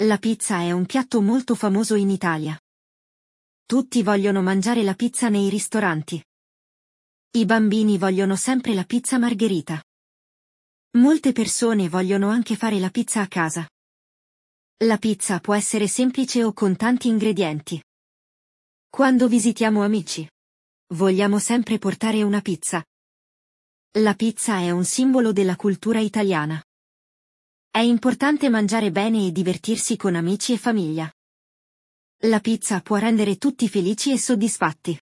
La pizza è un piatto molto famoso in Italia. Tutti vogliono mangiare la pizza nei ristoranti. I bambini vogliono sempre la pizza margherita. Molte persone vogliono anche fare la pizza a casa. La pizza può essere semplice o con tanti ingredienti. Quando visitiamo amici, vogliamo sempre portare una pizza. La pizza è un simbolo della cultura italiana. È importante mangiare bene e divertirsi con amici e famiglia. La pizza può rendere tutti felici e soddisfatti.